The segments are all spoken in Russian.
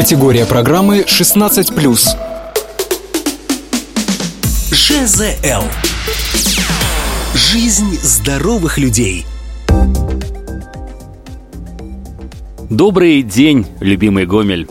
Категория программы 16+. ЖЗЛ. Жизнь здоровых людей. Добрый день, любимый Гомель.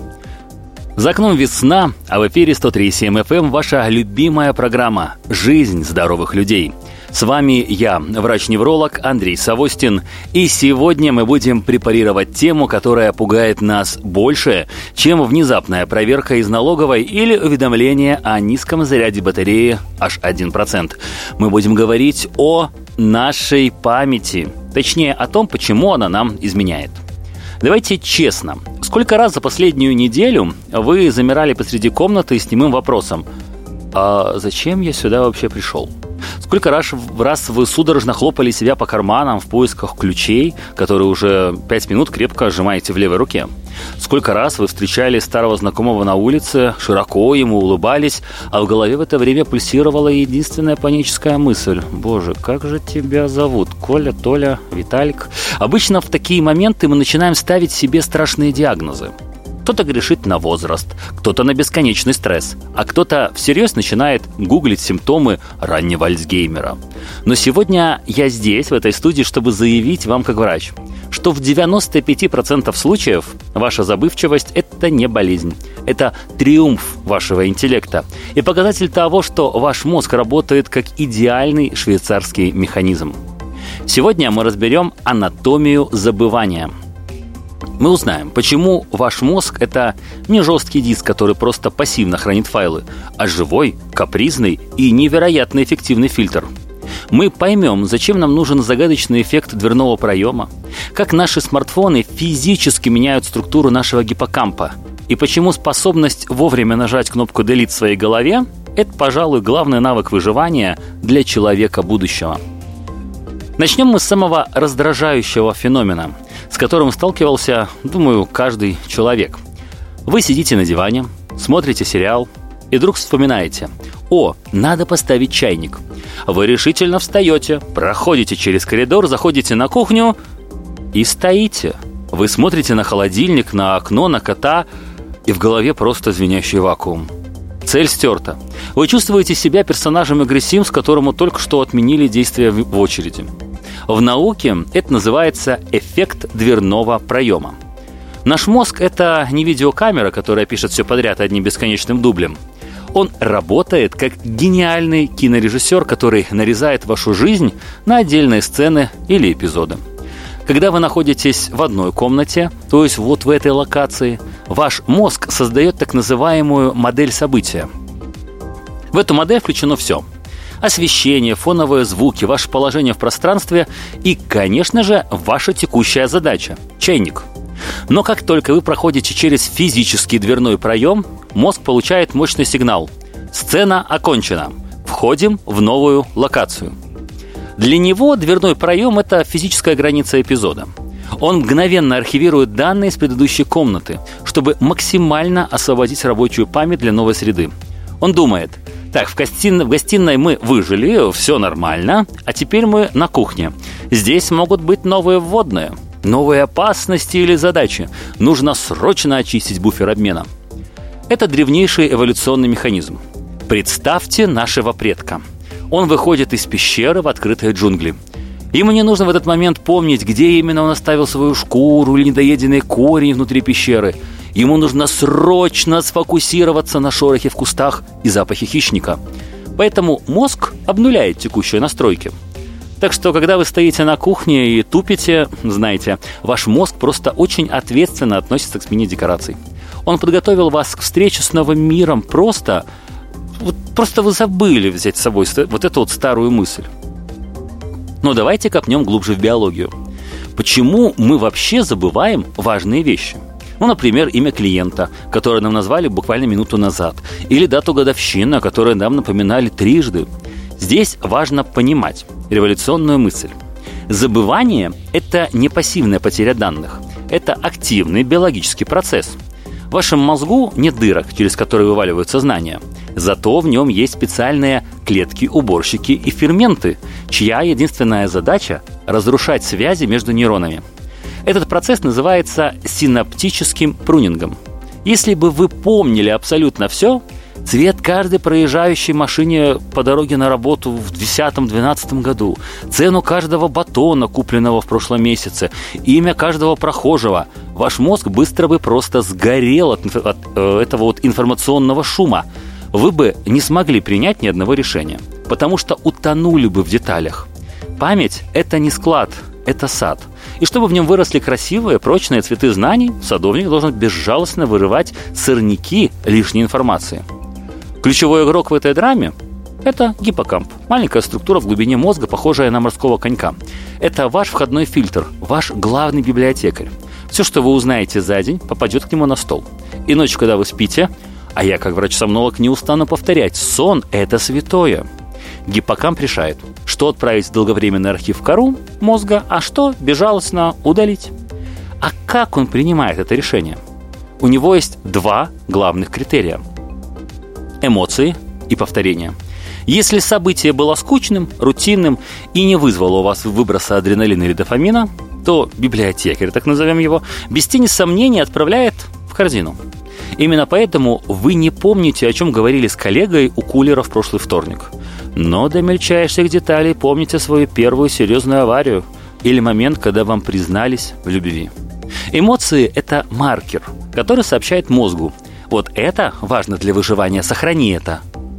За окном весна, а в эфире 103.7 FM ваша любимая программа «Жизнь здоровых людей». С вами я, врач-невролог Андрей Савостин, и сегодня мы будем препарировать тему, которая пугает нас больше, чем внезапная проверка из налоговой или уведомление о низком заряде батареи аж 1%. Мы будем говорить о нашей памяти, точнее о том, почему она нам изменяет. Давайте честно, сколько раз за последнюю неделю вы замирали посреди комнаты с немым вопросом: «А зачем я сюда вообще пришел?» Сколько раз вы судорожно хлопали себя по карманам в поисках ключей, которые уже 5 минут крепко сжимаете в левой руке? Сколько раз вы встречали старого знакомого на улице, широко ему улыбались, а в голове в это время пульсировала единственная паническая мысль: «Боже, как же тебя зовут? Коля, Толя, Виталик?» Обычно в такие моменты мы начинаем ставить себе страшные диагнозы. Кто-то грешит на возраст, кто-то на бесконечный стресс, а кто-то всерьез начинает гуглить симптомы раннего Альцгеймера. Но сегодня я здесь, в этой студии, чтобы заявить вам как врач, что в 95% случаев ваша забывчивость – это не болезнь, это триумф вашего интеллекта и показатель того, что ваш мозг работает как идеальный швейцарский механизм. Сегодня мы разберем анатомию забывания. Мы узнаем, почему ваш мозг – это не жесткий диск, который просто пассивно хранит файлы, а живой, капризный и невероятно эффективный фильтр. Мы поймем, зачем нам нужен загадочный эффект дверного проема, как наши смартфоны физически меняют структуру нашего гиппокампа, и почему способность вовремя нажать кнопку «Delete» в своей голове – это, пожалуй, главный навык выживания для человека будущего. Начнем мы с самого раздражающего феномена, с которым сталкивался, думаю, каждый человек. Вы сидите на диване, смотрите сериал и вдруг вспоминаете: «О, надо поставить чайник». Вы решительно встаете, проходите через коридор, заходите на кухню и стоите. Вы смотрите на холодильник, на окно, на кота, и в голове просто звенящий вакуум. Цель стерта. Вы чувствуете себя персонажем игры Sims, которому только что отменили действия в очереди. В науке это называется эффект дверного проема. Наш мозг – это не видеокамера, которая пишет все подряд одним бесконечным дублем. Он работает как гениальный кинорежиссер, который нарезает вашу жизнь на отдельные сцены или эпизоды. Когда вы находитесь в одной комнате, то есть вот в этой локации, ваш мозг создает так называемую модель события. В эту модель включено все: освещение, фоновые звуки, ваше положение в пространстве и, конечно же, ваша текущая задача – чайник. Но как только вы проходите через физический дверной проем, мозг получает мощный сигнал: сцена окончена, входим в новую локацию. Для него дверной проем – это физическая граница эпизода. Он мгновенно архивирует данные из предыдущей комнаты, чтобы максимально освободить рабочую память для новой среды. Он думает: так, в гостиной мы выжили, все нормально, а теперь мы на кухне. Здесь могут быть новые вводные, новые опасности или задачи. Нужно срочно очистить буфер обмена. Это древнейший эволюционный механизм. Представьте нашего предка. Он выходит из пещеры в открытые джунгли. Ему не нужно в этот момент помнить, где именно он оставил свою шкуру или недоеденный корень внутри пещеры. Ему нужно срочно сфокусироваться на шорохе в кустах и запахе хищника. Поэтому мозг обнуляет текущие настройки. Так что, когда вы стоите на кухне и тупите, знаете, ваш мозг просто очень ответственно относится к смене декораций. Он подготовил вас к встрече с новым миром просто вы забыли взять с собой вот эту вот старую мысль. Но давайте копнем глубже в биологию. Почему мы вообще забываем важные вещи? Ну, например, имя клиента, которое нам назвали буквально минуту назад, или дату годовщины, о которой нам напоминали трижды. Здесь важно понимать революционную мысль. Забывание – это не пассивная потеря данных, это активный биологический процесс. В вашем мозгу нет дырок, через которые вываливаются знания. Зато в нем есть специальные клетки-уборщики и ферменты, чья единственная задача – разрушать связи между нейронами. Этот процесс называется синаптическим прунингом. Если бы вы помнили абсолютно все, цвет каждой проезжающей машине по дороге на работу в 2010-2012 году, цену каждого батона, купленного в прошлом месяце, имя каждого прохожего, ваш мозг быстро бы просто сгорел от этого вот информационного шума. Вы бы не смогли принять ни одного решения, потому что утонули бы в деталях. Память – это не склад, это сад. И чтобы в нем выросли красивые, прочные цветы знаний, садовник должен безжалостно вырывать сорняки лишней информации. Ключевой игрок в этой драме – это гиппокамп. Маленькая структура в глубине мозга, похожая на морского конька. Это ваш входной фильтр, ваш главный библиотекарь. Все, что вы узнаете за день, попадет к нему на стол. И ночью, когда вы спите, а я, как врач-сомнолог, не устану повторять, сон – это святое. Гиппокамп решает, что отправить в долговременный архив в кору мозга, а что безжалостно удалить. А как он принимает это решение? У него есть два главных критерия – эмоции и повторение. Если событие было скучным, рутинным и не вызвало у вас выброса адреналина или дофамина, то библиотекарь, так назовем его, без тени сомнений отправляет в корзину. Именно поэтому вы не помните, о чем говорили с коллегой у кулера в прошлый вторник. Но до мельчайших деталей помните свою первую серьезную аварию или момент, когда вам признались в любви. Эмоции – это маркер, который сообщает мозгу: вот это важно для выживания, сохрани это.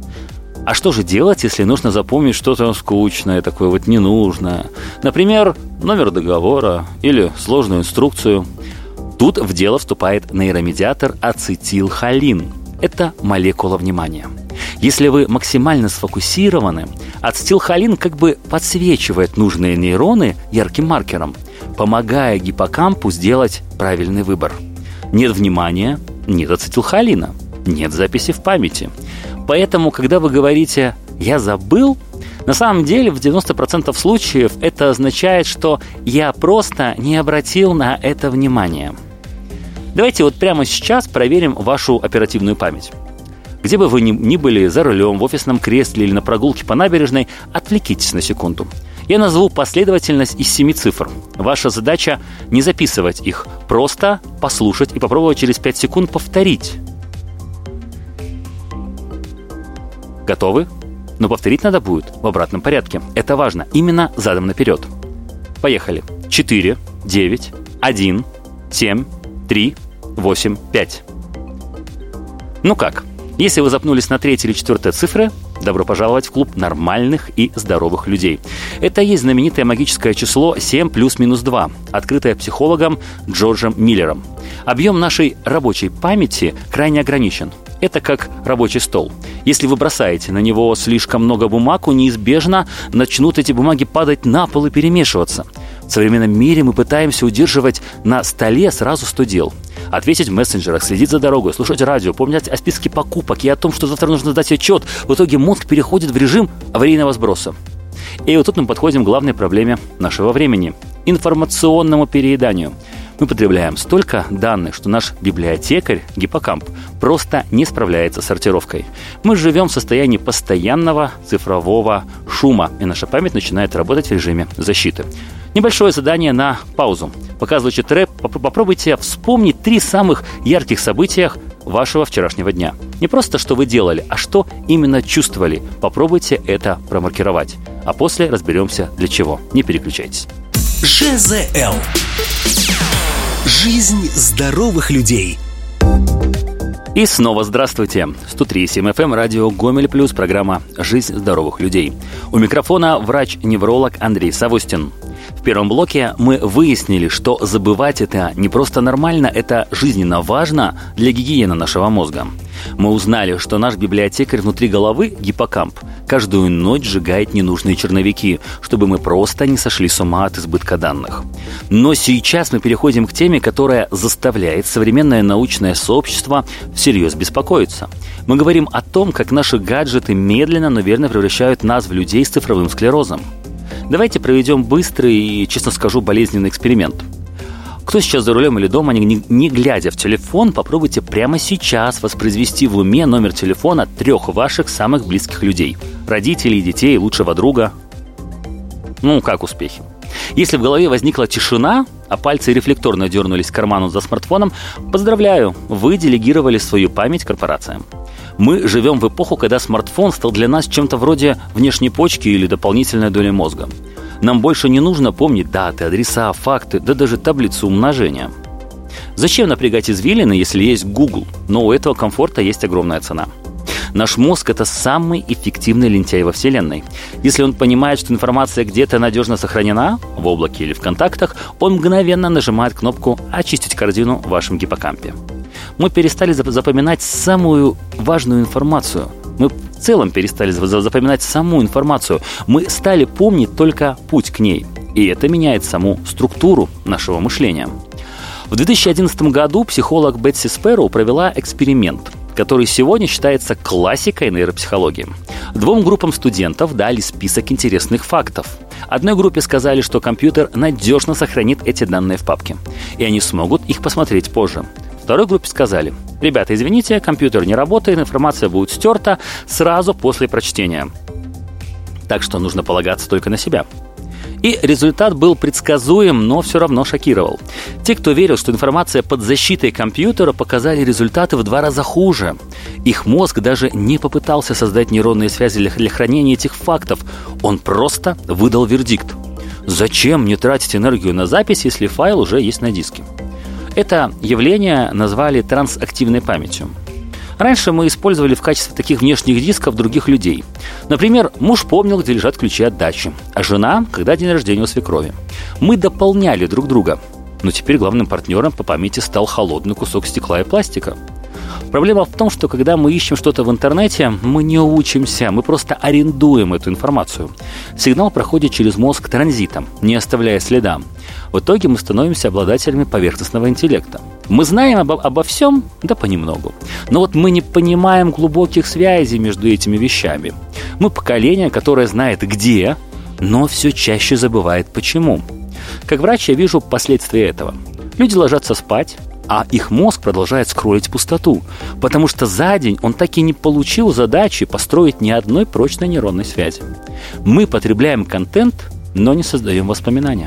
А что же делать, если нужно запомнить что-то скучное, такое вот ненужное? Например, номер договора или сложную инструкцию. Тут в дело вступает нейромедиатор ацетилхолин. Это молекула внимания. Если вы максимально сфокусированы, ацетилхолин как бы подсвечивает нужные нейроны ярким маркером, помогая гиппокампу сделать правильный выбор. Нет внимания – нет ацетилхолина, нет записи в памяти. Поэтому, когда вы говорите «я забыл», на самом деле в 90% случаев это означает, что я просто не обратил на это внимания. Давайте вот прямо сейчас проверим вашу оперативную память. Где бы вы ни были, за рулем, в офисном кресле или на прогулке по набережной, отвлекитесь на секунду. Я назову последовательность из 7 цифр. Ваша задача не записывать их, просто послушать и попробовать через 5 секунд повторить. Готовы? Но повторить надо будет в обратном порядке. Это важно, именно задом наперед. Поехали. 4, 9, 1, 7, 3, 8, 5. Ну как? Если вы запнулись на 3 или 4 цифры, добро пожаловать в клуб нормальных и здоровых людей. Это и есть знаменитое магическое число 7 плюс-минус 2, открытое психологом Джорджем Миллером. Объем нашей рабочей памяти крайне ограничен. Это как рабочий стол. Если вы бросаете на него слишком много бумаг, неизбежно начнут эти бумаги падать на пол и перемешиваться. В современном мире мы пытаемся удерживать на столе сразу 100 дел. Ответить в мессенджерах, следить за дорогой, слушать радио, помнить о списке покупок и о том, что завтра нужно сдать отчет. В итоге мозг переходит в режим аварийного сброса. И вот тут мы подходим к главной проблеме нашего времени – информационному перееданию. Мы потребляем столько данных, что наш библиотекарь, гиппокамп, просто не справляется с сортировкой. Мы живем в состоянии постоянного цифрового шума, и наша память начинает работать в режиме защиты. Небольшое задание на паузу. Пока звучит рэп, попробуйте вспомнить 3 самых ярких события вашего вчерашнего дня. Не просто, что вы делали, а что именно чувствовали. Попробуйте это промаркировать. А после разберемся, для чего. Не переключайтесь. ЖЗЛ. Жизнь здоровых людей. И снова здравствуйте. 103,7 FM, радио Гомель Плюс, программа «Жизнь здоровых людей». У микрофона врач-невролог Андрей Савостин. В первом блоке мы выяснили, что забывать это не просто нормально, это жизненно важно для гигиены нашего мозга. Мы узнали, что наш библиотекарь внутри головы, гиппокамп, каждую ночь сжигает ненужные черновики, чтобы мы просто не сошли с ума от избытка данных. Но сейчас мы переходим к теме, которая заставляет современное научное сообщество всерьез беспокоиться. Мы говорим о том, как наши гаджеты медленно, но верно превращают нас в людей с цифровым склерозом. Давайте проведем быстрый и, честно скажу, болезненный эксперимент. Кто сейчас за рулем или дома, не глядя в телефон, попробуйте прямо сейчас воспроизвести в уме номер телефона 3 ваших самых близких людей. Родителей, детей, лучшего друга. Ну, как успехи? Если в голове возникла тишина, а пальцы рефлекторно дернулись к карману за смартфоном, поздравляю, вы делегировали свою память корпорациям. Мы живем в эпоху, когда смартфон стал для нас чем-то вроде внешней почки или дополнительной доли мозга. Нам больше не нужно помнить даты, адреса, факты, да даже таблицу умножения. Зачем напрягать извилины, если есть Google? Но у этого комфорта есть огромная цена. Наш мозг – это самый эффективный лентяй во Вселенной. Если он понимает, что информация где-то надежно сохранена, в облаке или в контактах, он мгновенно нажимает кнопку «Очистить корзину» в вашем гиппокампе. Мы перестали запоминать самую важную информацию. Мы в целом перестали запоминать саму информацию. Мы стали помнить только путь к ней. И это меняет саму структуру нашего мышления. В 2011 году психолог Бетси Спэроу провела эксперимент, который сегодня считается классикой нейропсихологии. 2 группам студентов дали список интересных фактов. Одной группе сказали, что компьютер надежно сохранит эти данные в папке, и они смогут их посмотреть позже. Второй группе сказали: ребята, извините, компьютер не работает, информация будет стерта сразу после прочтения. Так что нужно полагаться только на себя. И результат был предсказуем, но все равно шокировал. Те, кто верил, что информация под защитой компьютера, показали результаты в 2 раза хуже. Их мозг даже не попытался создать нейронные связи для хранения этих фактов. Он просто выдал вердикт. Зачем мне тратить энергию на запись, если файл уже есть на диске? Это явление назвали трансактивной памятью. Раньше мы использовали в качестве таких внешних дисков других людей. Например, муж помнил, где лежат ключи от дачи, а жена, когда день рождения у свекрови. Мы дополняли друг друга. Но теперь главным партнером по памяти стал холодный кусок стекла и пластика. Проблема в том, что когда мы ищем что-то в интернете, мы не учимся, мы просто арендуем эту информацию. Сигнал проходит через мозг транзитом, не оставляя следа. В итоге мы становимся обладателями поверхностного интеллекта. Мы знаем обо всем, да понемногу. Но вот мы не понимаем глубоких связей между этими вещами. Мы поколение, которое знает где, но все чаще забывает почему. Как врач я вижу последствия этого. Люди ложатся спать, а их мозг продолжает скроллить пустоту, потому что за день он так и не получил задачи построить ни одной прочной нейронной связи. Мы потребляем контент, но не создаем воспоминания.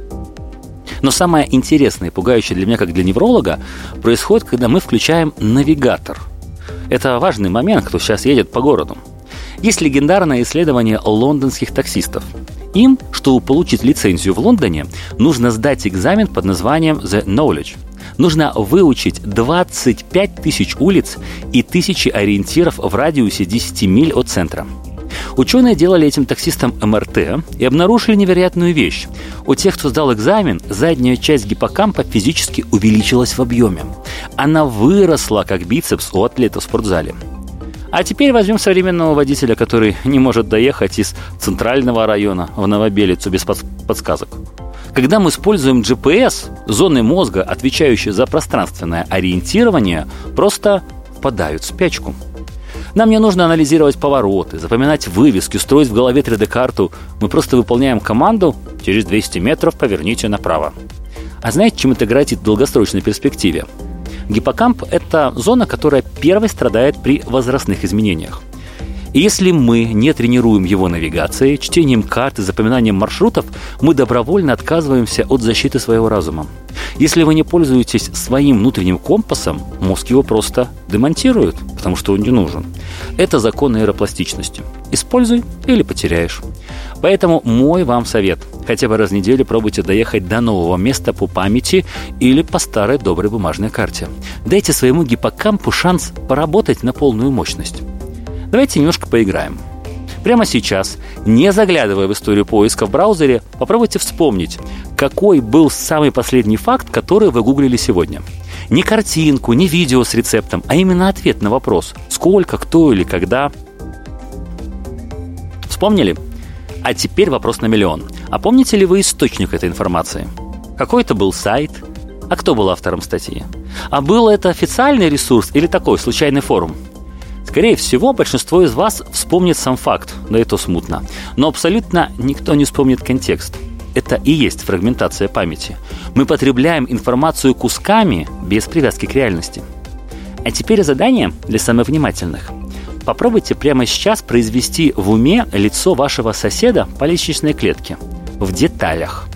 Но самое интересное и пугающее для меня, как для невролога, происходит, когда мы включаем навигатор. Это важный момент, кто сейчас едет по городу. Есть легендарное исследование лондонских таксистов. Им, чтобы получить лицензию в Лондоне, нужно сдать экзамен под названием The Knowledge. Нужно выучить 25 тысяч улиц и 1000 ориентиров в радиусе 10 миль от центра. Ученые делали этим таксистам МРТ и обнаружили невероятную вещь. У тех, кто сдал экзамен, задняя часть гиппокампа физически увеличилась в объеме. Она выросла, как бицепс у атлета в спортзале. А теперь возьмем современного водителя, который не может доехать из центрального района в Новобелицу без подсказок. Когда мы используем GPS, зоны мозга, отвечающие за пространственное ориентирование, просто впадают в спячку. Нам не нужно анализировать повороты, запоминать вывески, строить в голове 3D-карту. Мы просто выполняем команду: через 200 метров поверните направо. А знаете, чем это грозит в долгосрочной перспективе? Гиппокамп – это зона, которая первой страдает при возрастных изменениях. И если мы не тренируем его навигацией, чтением карт и запоминанием маршрутов, мы добровольно отказываемся от защиты своего разума. Если вы не пользуетесь своим внутренним компасом, мозг его просто демонтирует, потому что он не нужен. Это закон нейропластичности. Используй или потеряешь. Поэтому мой вам совет. Хотя бы раз в неделю пробуйте доехать до нового места по памяти или по старой доброй бумажной карте. Дайте своему гиппокампу шанс поработать на полную мощность. Давайте немножко поиграем. Прямо сейчас, не заглядывая в историю поиска в браузере, попробуйте вспомнить, какой был самый последний факт, который вы гуглили сегодня. Не картинку, не видео с рецептом, а именно ответ на вопрос: сколько, кто или когда. Вспомнили? А теперь вопрос на миллион. А помните ли вы источник этой информации? Какой это был сайт? А кто был автором статьи? А был это официальный ресурс или такой случайный форум? Скорее всего, большинство из вас вспомнит сам факт, да и то смутно. Но абсолютно никто не вспомнит контекст. Это и есть фрагментация памяти. Мы потребляем информацию кусками, без привязки к реальности. А теперь задание для самых внимательных. Попробуйте прямо сейчас произвести в уме лицо вашего соседа по лестничной клетке. В деталях.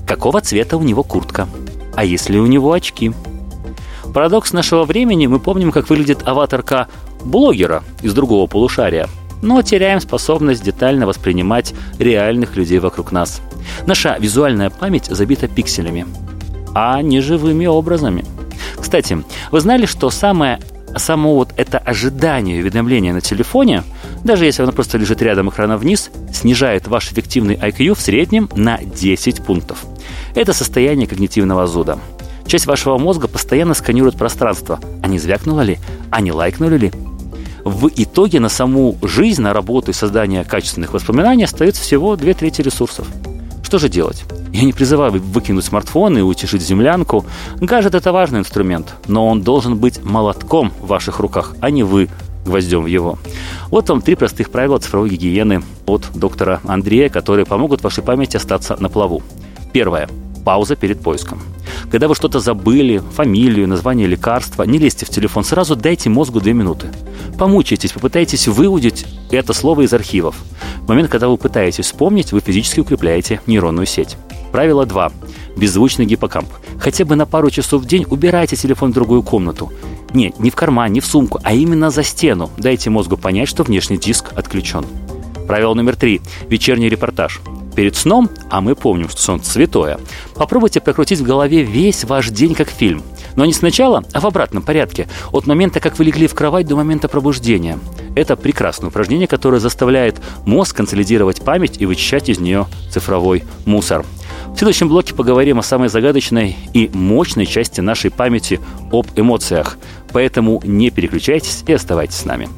какого цвета у него куртка, а есть ли у него очки. Парадокс нашего времени: мы помним, как выглядит аватарка блогера из другого полушария, но теряем способность детально воспринимать реальных людей вокруг нас. Наша визуальная память забита пикселями, а не живыми образами. Кстати, вы знали, что само вот это ожидание уведомления на телефоне, даже если оно просто лежит рядом экрана вниз, снижает ваш эффективный IQ в среднем на 10 пунктов. Это состояние когнитивного зуда. Часть вашего мозга постоянно сканирует пространство. А не звякнуло ли? А не лайкнули ли? В итоге на саму жизнь, на работу и создание качественных воспоминаний остается всего 2/3 ресурсов. Что же делать? Я не призываю выкинуть смартфон и утешить землянку. Гаджет – это важный инструмент, но он должен быть молотком в ваших руках, а не вы гвоздем в его. Вот вам 3 простых правила цифровой гигиены от доктора Андрея, которые помогут вашей памяти остаться на плаву. Первое. Пауза перед поиском. Когда вы что-то забыли, фамилию, название лекарства, не лезьте в телефон, сразу дайте мозгу 2 минуты. Помучайтесь, попытайтесь выудить это слово из архивов. В момент, когда вы пытаетесь вспомнить, вы физически укрепляете нейронную сеть. Правило 2. Беззвучный гиппокамп. Хотя бы на пару часов в день убирайте телефон в другую комнату. Нет, не в карман, не в сумку, а именно за стену. Дайте мозгу понять, что внешний диск отключен. Правило номер 3. Вечерний репортаж. Перед сном, а мы помним, что сон святое, попробуйте прокрутить в голове весь ваш день как фильм. Но не сначала, а в обратном порядке. От момента, как вы легли в кровать, до момента пробуждения. Это прекрасное упражнение, которое заставляет мозг консолидировать память и вычищать из нее цифровой мусор. В следующем блоке поговорим о самой загадочной и мощной части нашей памяти, об эмоциях. Поэтому не переключайтесь и оставайтесь с нами.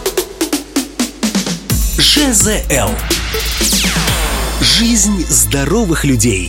ЖЗЛ. Жизнь здоровых людей.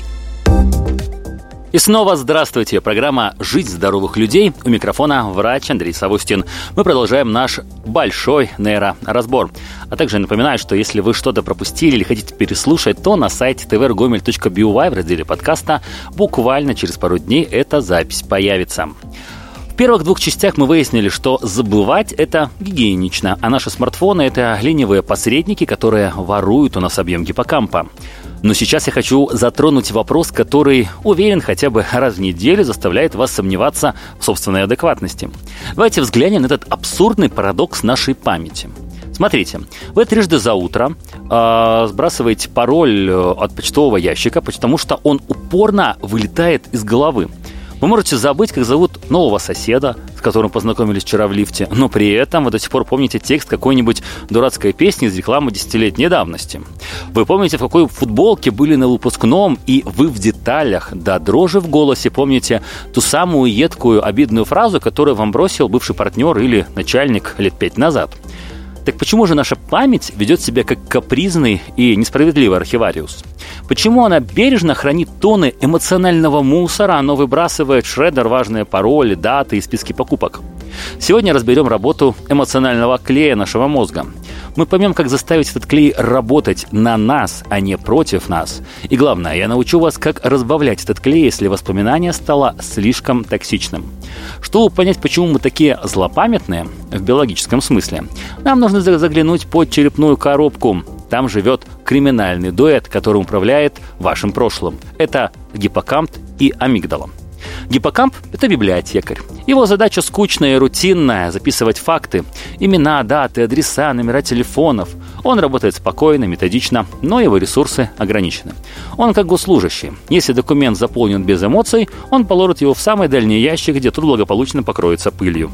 И снова здравствуйте. Программа «Жизнь здоровых людей». У микрофона врач Андрей Савустин. Мы продолжаем наш большой нейроразбор. А также напоминаю, что если вы что-то пропустили или хотите переслушать, то на сайте tvrgomel.by в разделе подкаста буквально через пару дней эта запись появится. В первых 2 частях мы выяснили, что забывать – это гигиенично, а наши смартфоны – это ленивые посредники, которые воруют у нас объем гиппокампа. Но сейчас я хочу затронуть вопрос, который, уверен, хотя бы раз в неделю заставляет вас сомневаться в собственной адекватности. Давайте взглянем на этот абсурдный парадокс нашей памяти. Смотрите, вы трижды за утро сбрасываете пароль от почтового ящика, потому что он упорно вылетает из головы. Вы можете забыть, как зовут нового соседа, с которым познакомились вчера в лифте, но при этом вы до сих пор помните текст какой-нибудь дурацкой песни из рекламы 10-летней давности. Вы помните, в какой футболке были на выпускном, и вы в деталях, до дрожи в голосе, помните ту самую едкую, обидную фразу, которую вам бросил бывший партнер или начальник лет 5 назад. Так почему же наша память ведет себя как капризный и несправедливый архивариус? Почему она бережно хранит тонны эмоционального мусора, но выбрасывает в шредер важные пароли, даты и списки покупок? Сегодня разберем работу эмоционального клея нашего мозга. Мы поймем, как заставить этот клей работать на нас, а не против нас. И главное, я научу вас, как разбавлять этот клей, если воспоминание стало слишком токсичным. Чтобы понять, почему мы такие злопамятные в биологическом смысле, нам нужно заглянуть под черепную коробку. Там живет криминальный дуэт, который управляет вашим прошлым. Это гиппокамп и амигдала. Гиппокамп – это библиотекарь. Его задача скучная и рутинная – записывать факты, имена, даты, адреса, номера телефонов. Он работает спокойно, методично, но его ресурсы ограничены. Он как госслужащий. Если документ заполнен без эмоций, он положит его в самый дальний ящик, где тот благополучно покроется пылью.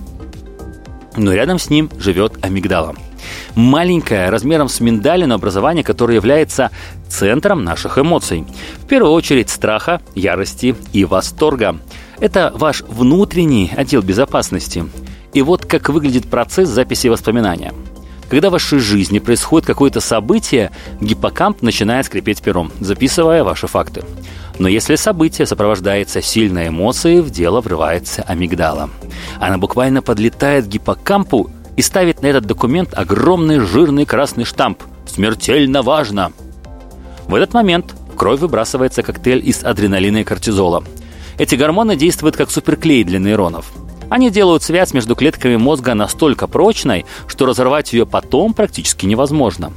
Но рядом с ним живет амигдала. Маленькое, размером с миндалину образование, которое является центром наших эмоций. В первую очередь страха, ярости и восторга. Это ваш внутренний отдел безопасности. И вот как выглядит процесс записи воспоминания. Когда в вашей жизни происходит какое-то событие, гиппокамп начинает скрипеть пером, записывая ваши факты. Но если событие сопровождается сильной эмоцией, в дело врывается амигдала. Она буквально подлетает к гиппокампу и ставит на этот документ огромный жирный красный штамп «Смертельно важно». В этот момент в кровь выбрасывается коктейль из адреналина и кортизола. Эти гормоны действуют как суперклей для нейронов. Они делают связь между клетками мозга настолько прочной, что разорвать ее потом практически невозможно.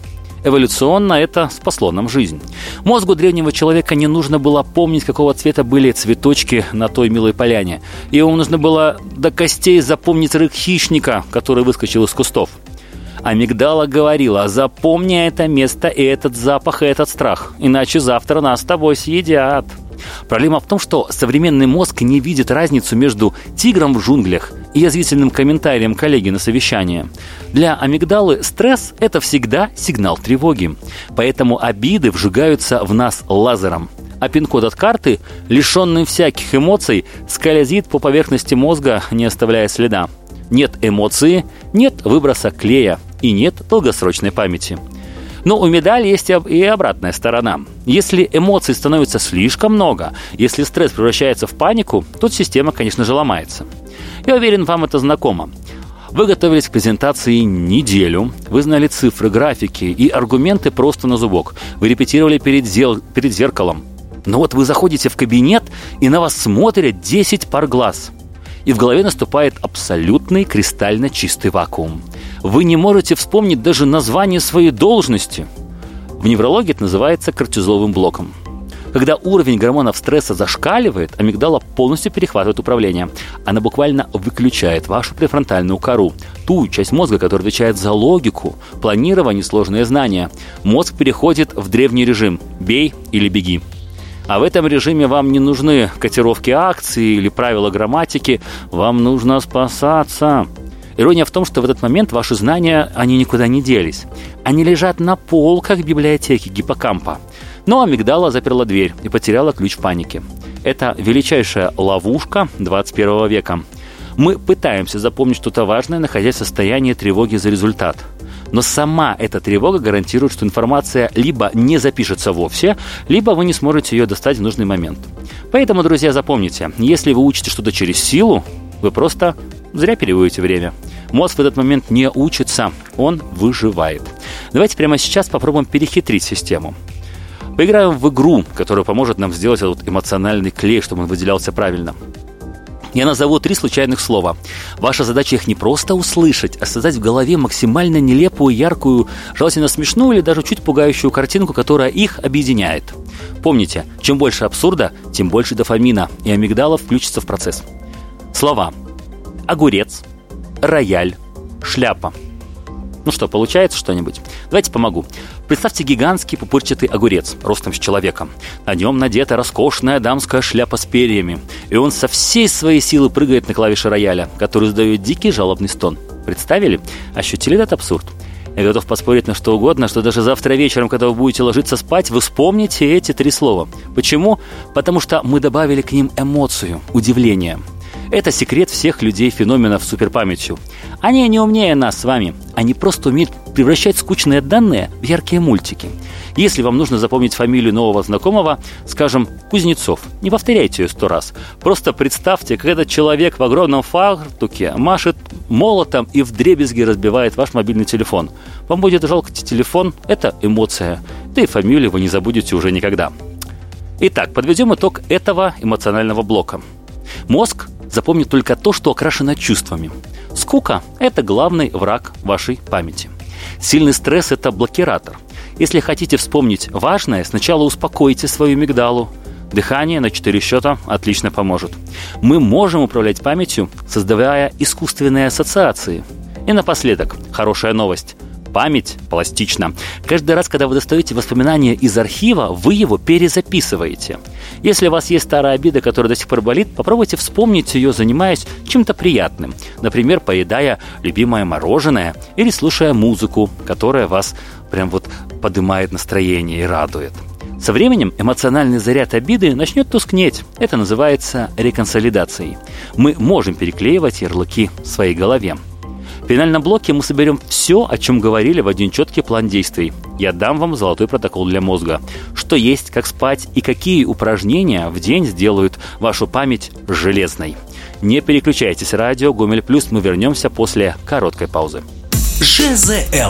Эволюционно это спасло нам жизнь. Мозгу древнего человека не нужно было помнить, какого цвета были цветочки на той милой поляне. Ему нужно было до костей запомнить рык хищника, который выскочил из кустов. Амигдала говорила: запомни это место и этот запах, и этот страх, иначе завтра нас с тобой съедят. Проблема в том, что современный мозг не видит разницу между тигром в джунглях и язвительным комментарием коллеги на совещании. Для амигдалы стресс – это всегда сигнал тревоги. Поэтому обиды вжигаются в нас лазером. А пин-код от карты, лишенный всяких эмоций, скользит по поверхности мозга, не оставляя следа. Нет эмоции, нет выброса клея и нет долгосрочной памяти. Но у медали есть и обратная сторона. Если эмоций становится слишком много, если стресс превращается в панику, то система, конечно же, ломается. Я уверен, вам это знакомо. Вы готовились к презентации неделю, вы знали цифры, графики и аргументы просто на зубок. Вы репетировали перед зеркалом. Но вот вы заходите в кабинет, и на вас смотрят 10 пар глаз. И в голове наступает абсолютный кристально чистый вакуум. Вы не можете вспомнить даже название своей должности. В неврологии это называется кортизоловым блоком. Когда уровень гормонов стресса зашкаливает, амигдала полностью перехватывает управление. Она буквально выключает вашу префронтальную кору, ту часть мозга, которая отвечает за логику, планирование, сложные знания. Мозг переходит в древний режим «бей или беги». А в этом режиме вам не нужны котировки акций или правила грамматики, вам нужно спасаться. Ирония в том, что в этот момент ваши знания, они никуда не делись. Они лежат на полках библиотеки гиппокампа. Но амигдала заперла дверь и потеряла ключ в панике. Это величайшая ловушка 21 века. Мы пытаемся запомнить что-то важное, находясь в состоянии тревоги за результат. Но сама эта тревога гарантирует, что информация либо не запишется вовсе, либо вы не сможете ее достать в нужный момент. Поэтому, друзья, запомните, если вы учите что-то через силу, вы просто зря переводите время. Мозг в этот момент не учится, он выживает. Давайте прямо сейчас попробуем перехитрить систему. Поиграем в игру, которая поможет нам сделать этот эмоциональный клей, чтобы он выделялся правильно. Я назову 3 случайных слова. Ваша задача их не просто услышать, а создать в голове максимально нелепую, яркую, желательно смешную или даже чуть пугающую картинку, которая их объединяет. Помните, чем больше абсурда, тем больше дофамина, и амигдала включится в процесс. Слова: огурец, рояль, шляпа. Ну что, получается что-нибудь? Давайте помогу. Представьте гигантский пупырчатый огурец, ростом с человека. На нем надета роскошная дамская шляпа с перьями. И он со всей своей силы прыгает на клавиши рояля, который издает дикий жалобный стон. Представили? Ощутили этот абсурд? Я готов поспорить на что угодно, что даже завтра вечером, когда вы будете ложиться спать, вы вспомните эти 3 слова. Почему? Потому что мы добавили к ним эмоцию, удивление. Это секрет всех людей-феноменов с суперпамятью. Они не умнее нас с вами. Они просто умеют превращать скучные данные в яркие мультики. Если вам нужно запомнить фамилию нового знакомого, скажем, Кузнецов, не повторяйте ее 100 раз. Просто представьте, как этот человек в огромном фартуке машет молотом и вдребезги разбивает ваш мобильный телефон. Вам будет жалко телефон, это эмоция. Да и фамилию вы не забудете уже никогда. Итак, подведем итог этого эмоционального блока. Мозг запомнит только то, что окрашено чувствами. Скука – это главный враг вашей памяти. Сильный стресс – это блокиратор. Если хотите вспомнить важное, сначала успокойте свою амигдалу. Дыхание на 4 счета отлично поможет. Мы можем управлять памятью, создавая искусственные ассоциации. И напоследок, хорошая новость. Память пластична. Каждый раз, когда вы достаете воспоминания из архива, вы его перезаписываете. Если у вас есть старая обида, которая до сих пор болит, попробуйте вспомнить ее, занимаясь чем-то приятным. Например, поедая любимое мороженое или слушая музыку, которая вас прям вот поднимает настроение и радует. Со временем эмоциональный заряд обиды начнет тускнеть. Это называется реконсолидацией. Мы можем переклеивать ярлыки в своей голове. В финальном блоке мы соберем все, о чем говорили, в один четкий план действий. Я дам вам золотой протокол для мозга. Что есть, как спать и какие упражнения в день сделают вашу память железной. Не переключайтесь, радио Гомель Плюс, мы вернемся после короткой паузы. ЖЗЛ.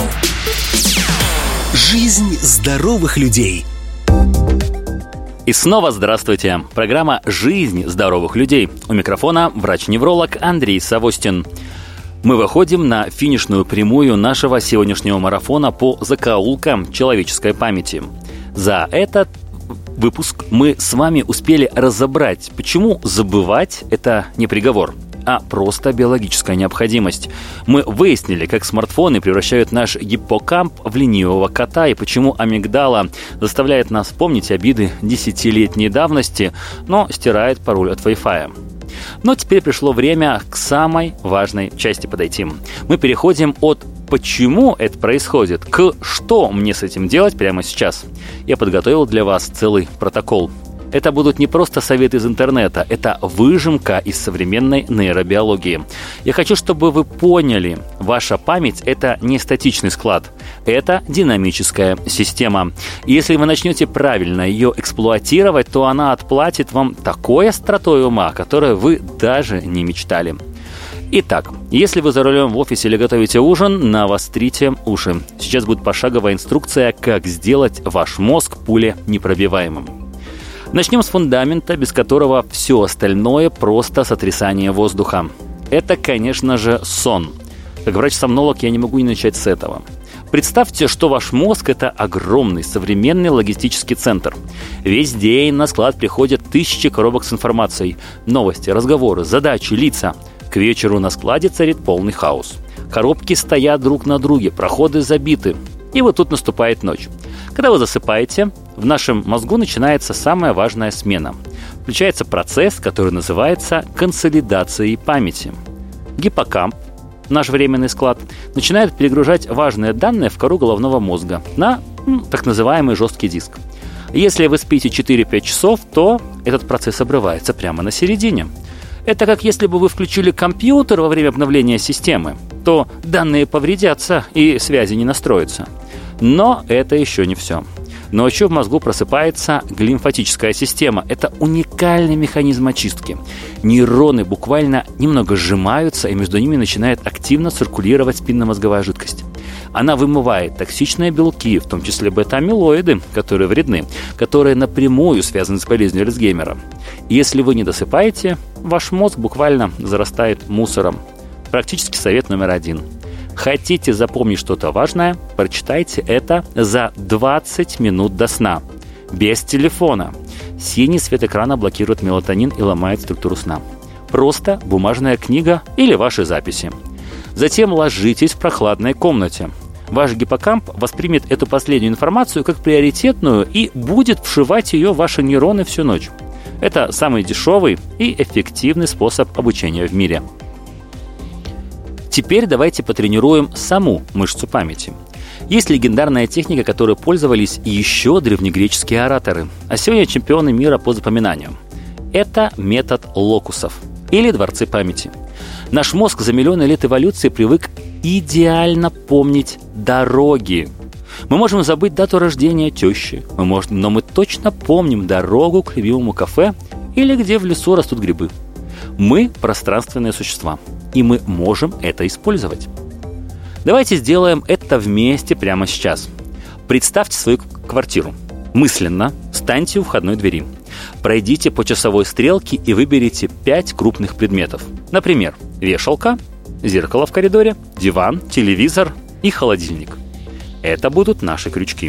Жизнь здоровых людей. И снова здравствуйте. Программа «Жизнь здоровых людей». У микрофона врач-невролог Андрей Савостин. Мы выходим на финишную прямую нашего сегодняшнего марафона по закоулкам человеческой памяти. За этот выпуск мы с вами успели разобрать, почему забывать – это не приговор, а просто биологическая необходимость. Мы выяснили, как смартфоны превращают наш гиппокамп в ленивого кота и почему амигдала заставляет нас помнить обиды десятилетней давности, но стирает пароль от Wi-Fi. Но теперь пришло время к самой важной части подойти. Мы переходим от «почему это происходит» к «что мне с этим делать прямо сейчас?». Я подготовил для вас целый протокол. Это будут не просто советы из интернета, это выжимка из современной нейробиологии. Я хочу, чтобы вы поняли, ваша память – это не статичный склад, это динамическая система. И если вы начнете правильно ее эксплуатировать, то она отплатит вам такой остротой ума, которой вы даже не мечтали. Итак, если вы за рулем в офисе или готовите ужин, навострите уши. Сейчас будет пошаговая инструкция, как сделать ваш мозг пуленепробиваемым. Начнем с фундамента, без которого все остальное просто сотрясание воздуха. Это, конечно же, сон. Как врач-сомнолог я не могу не начать с этого. Представьте, что ваш мозг – это огромный современный логистический центр. Весь день на склад приходят тысячи коробок с информацией. Новости, разговоры, задачи, лица. К вечеру на складе царит полный хаос. Коробки стоят друг на друге, проходы забиты. И вот тут наступает ночь. Когда вы засыпаете, в нашем мозгу начинается самая важная смена. Включается процесс, который называется консолидацией памяти. Гиппокамп, наш временный склад, начинает перегружать важные данные в кору головного мозга на так называемый жесткий диск. Если вы спите 4-5 часов, то этот процесс обрывается прямо на середине. Это как если бы вы включили компьютер во время обновления системы, то данные повредятся и связи не настроятся. Но это еще не все. Ночью в мозгу просыпается глимфатическая система. Это уникальный механизм очистки. Нейроны буквально немного сжимаются, и между ними начинает активно циркулировать спинномозговая жидкость. Она вымывает токсичные белки, в том числе бета-амилоиды, которые вредны, которые напрямую связаны с болезнью Альцгеймера. Если вы не досыпаете, ваш мозг буквально зарастает мусором. Практически совет номер 1. Хотите запомнить что-то важное, прочитайте это за 20 минут до сна. Без телефона. Синий свет экрана блокирует мелатонин и ломает структуру сна. Просто бумажная книга или ваши записи. Затем ложитесь в прохладной комнате. Ваш гиппокамп воспримет эту последнюю информацию как приоритетную и будет вшивать ее в ваши нейроны всю ночь. Это самый дешевый и эффективный способ обучения в мире. Теперь давайте потренируем саму мышцу памяти. Есть легендарная техника, которой пользовались еще древнегреческие ораторы, а сегодня чемпионы мира по запоминанию. Это метод локусов или дворцы памяти. Наш мозг за миллионы лет эволюции привык идеально помнить дороги. Мы можем забыть дату рождения тещи, но мы точно помним дорогу к любимому кафе или где в лесу растут грибы. Мы пространственные существа, и мы можем это использовать. Давайте сделаем это вместе прямо сейчас. Представьте свою квартиру. Мысленно встаньте у входной двери. Пройдите по часовой стрелке и выберите 5 крупных предметов. Например, вешалка, зеркало в коридоре, диван, телевизор и холодильник. Это будут наши крючки.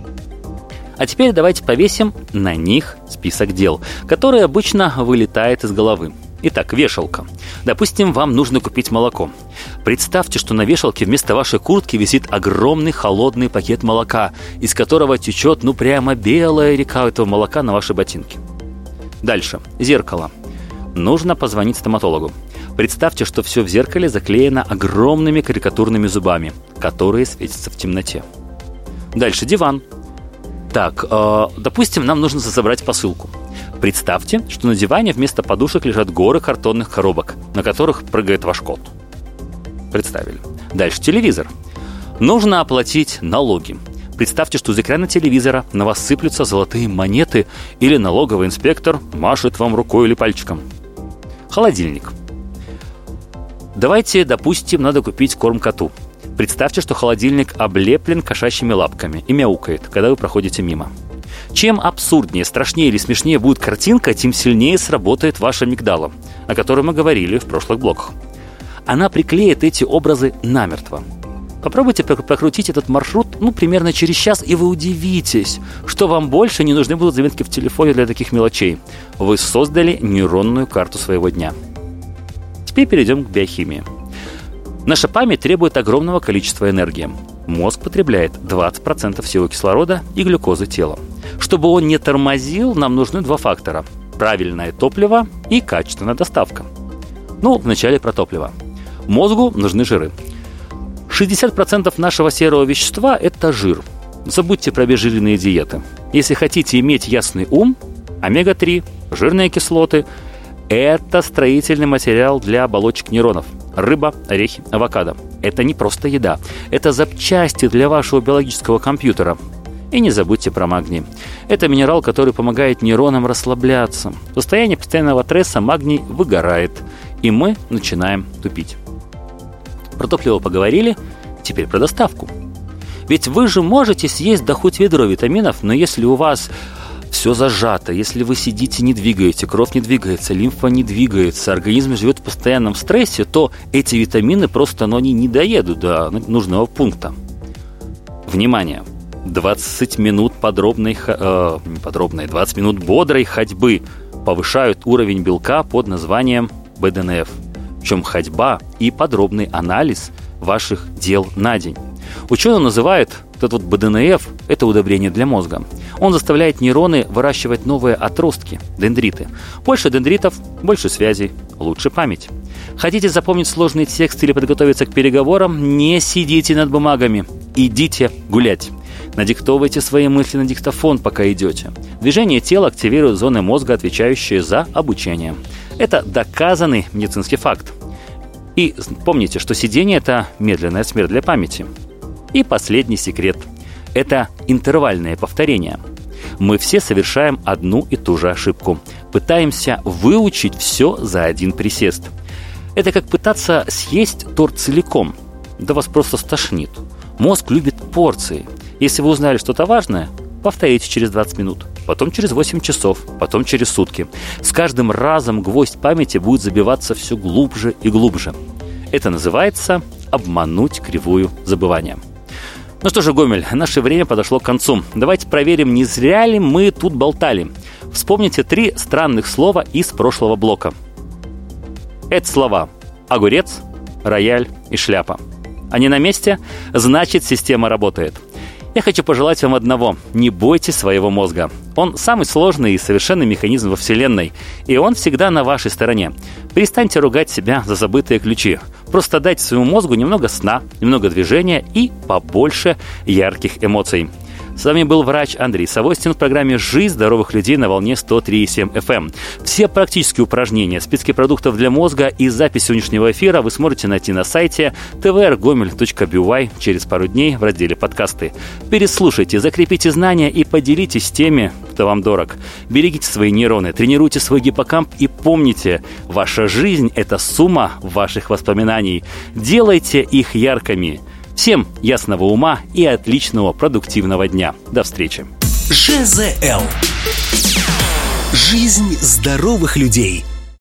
А теперь давайте повесим на них список дел, который обычно вылетает из головы. Итак, вешалка. Допустим, вам нужно купить молоко. Представьте, что на вешалке вместо вашей куртки висит огромный холодный пакет молока, из которого течет прямо белая река этого молока на ваши ботинки. Дальше. Зеркало. Нужно позвонить стоматологу. Представьте, что все в зеркале заклеено огромными карикатурными зубами, которые светятся в темноте. Дальше. Диван. Так, допустим, нам нужно забрать посылку. Представьте, что на диване вместо подушек лежат горы картонных коробок, на которых прыгает ваш кот. Представили. Дальше телевизор. Нужно оплатить налоги. Представьте, что из экрана телевизора на вас сыплются золотые монеты или налоговый инспектор машет вам рукой или пальчиком. Холодильник. Давайте, допустим, надо купить корм коту. Представьте, что холодильник облеплен кошачьими лапками и мяукает, когда вы проходите мимо. Чем абсурднее, страшнее или смешнее будет картинка, тем сильнее сработает ваша амигдала, о которой мы говорили в прошлых блоках. она приклеит эти образы намертво. Попробуйте прокрутить этот маршрут, примерно через час, и вы удивитесь, что вам больше не нужны будут заметки в телефоне для таких мелочей. Вы создали нейронную карту своего дня. Теперь перейдем к биохимии. Наша память требует огромного количества энергии. Мозг потребляет 20% всего кислорода и глюкозы тела. Чтобы он не тормозил, нам нужны два фактора – правильное топливо и качественная доставка. Вначале про топливо. Мозгу нужны жиры. 60% нашего серого вещества – это жир. Забудьте про обезжиренные диеты. Если хотите иметь ясный ум, омега-3, жирные кислоты – это строительный материал для оболочек нейронов. Рыба, орехи, авокадо. Это не просто еда. Это запчасти для вашего биологического компьютера. И не забудьте про магний. Это минерал, который помогает нейронам расслабляться. В состоянии постоянного стресса магний выгорает, и мы начинаем тупить. Про топливо поговорили, теперь про доставку. Ведь вы же можете съесть да хоть ведро витаминов, но если у вас все зажато, если вы сидите, не двигаете, кровь не двигается, лимфа не двигается, организм живет в постоянном стрессе, то эти витамины просто они не доедут до нужного пункта. Внимание! 20 минут 20 минут бодрой ходьбы повышают уровень белка под названием БДНФ. Причем ходьба и подробный анализ ваших дел на день. Ученые называют этот БДНФ – это удобрение для мозга. Он заставляет нейроны выращивать новые отростки, дендриты. Больше дендритов, больше связей, лучше память. Хотите запомнить сложный текст или подготовиться к переговорам? Не сидите над бумагами, идите гулять. Надиктовывайте свои мысли на диктофон, пока идете. Движение тела активирует зоны мозга, отвечающие за обучение. Это доказанный медицинский факт. И помните, что сидение – это медленная смерть для памяти. И последний секрет – это интервальное повторение. Мы все совершаем одну и ту же ошибку. Пытаемся выучить все за один присест. Это как пытаться съесть торт целиком. Да вас просто стошнит. Мозг любит порции. Если вы узнали что-то важное, повторите через 20 минут, потом через 8 часов, потом через сутки. С каждым разом гвоздь памяти будет забиваться все глубже и глубже. Это называется обмануть кривую забывания. Ну что же, Гомель, наше время подошло к концу. Давайте проверим, не зря ли мы тут болтали. Вспомните 3 странных слова из прошлого блока. Это слова огурец, рояль и шляпа. Они на месте? Значит, система работает. Я хочу пожелать вам одного. Не бойтесь своего мозга. Он самый сложный и совершенный механизм во Вселенной. И он всегда на вашей стороне. Перестаньте ругать себя за забытые ключи. Просто дайте своему мозгу немного сна, немного движения и побольше ярких эмоций. С вами был врач Андрей Савостин в программе «Жизнь здоровых людей» на волне 103,7 FM. Все практические упражнения, списки продуктов для мозга и запись сегодняшнего эфира вы сможете найти на сайте tvrgomel.by через пару дней в разделе «Подкасты». Переслушайте, закрепите знания и поделитесь с теми, кто вам дорог. Берегите свои нейроны, тренируйте свой гиппокамп и помните, ваша жизнь – это сумма ваших воспоминаний. Делайте их яркими. Всем ясного ума и отличного продуктивного дня. До встречи. ЖЗЛ. Жизнь здоровых людей.